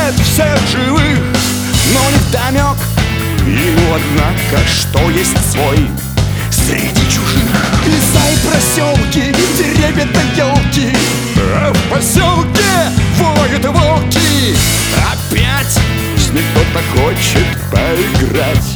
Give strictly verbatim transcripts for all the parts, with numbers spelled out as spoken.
убивает всех живых. Но невдомек ему, однако, что есть свой среди чужих. Леса и проселки, деревья да елки, а в поселке воют волки. Опять с ним кто-то хочет поиграть.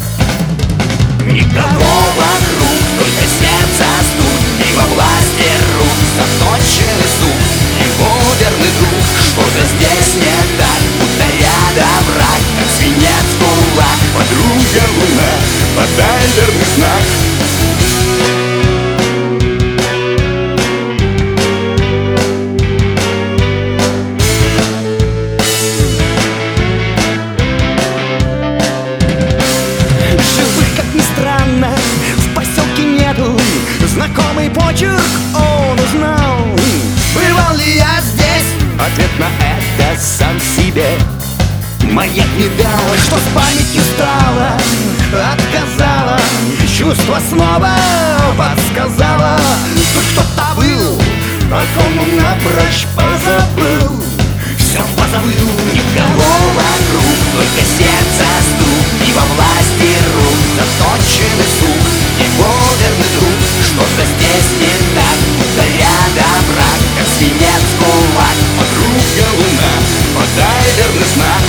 Никого вокруг, только сердце стук, и во власти рук заточенный сук. Его верный друг, что-то здесь не так, будто рядом враг, как свинец в кулак. Подруга луна, подай верный знак. Знакомый почерк он узнал. Бывал ли я здесь? Ответ на это сам себе маяк не дал, что с памятью стало, отказала. Чувство снова подсказала. Тут кто-то был, о ком он напрочь позабыл. Все позабыл. Никого вокруг, только сердце стук, и во власти рук заточенный сук. Его верный друг, что-то здесь не так, будто рядом враг, как свинец в кулак. Подруга луна, подай верный знак.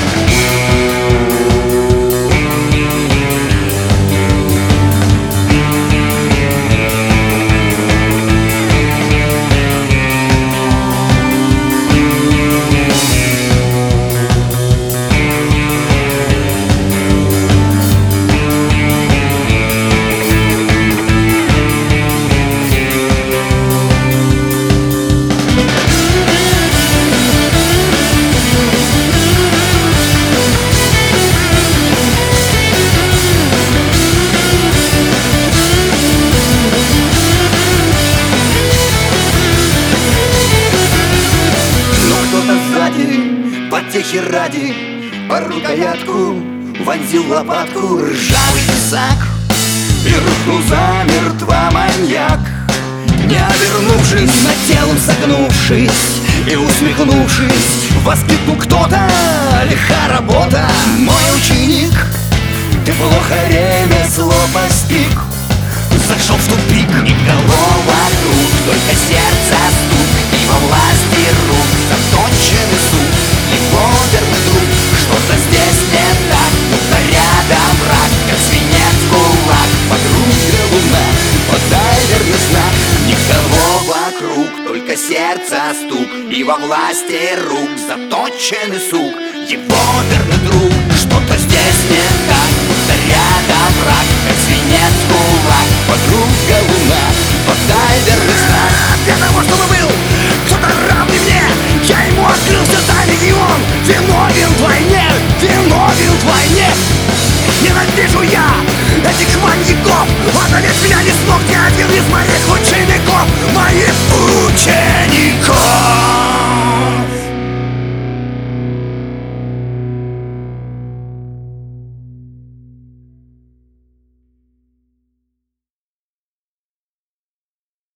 Потехи ради по рукоятку вонзил лопатку ржавый тесак, и рухнул замертво маньяк. Не обернувшись, над телом согнувшись и усмехнувшись, воскликнул кто-то: лиха работа, мой ученик, ты плохо ремесло постиг. Зашел в тупик. Никого вокруг, только сердце стук, и во власти рук заточенный сук. Его верный друг, что-то здесь не так, будто рядом враг, как свинец в кулак. Подруга луна, подай верный знак. Никого вокруг, только сердце стук, и во власти рук заточенный сук. Его верный друг, что-то здесь не так, будто рядом враг, как свинец в кулак. Подруга луна, подай верный знак. Для того, чтобы был кто-то равный мне, я ему открылся тайный, и он виновен в войне, виновен в войне. Ненавижу я этих маньяков, отдалить меня не смог ни один из моих учеников, моих учеников.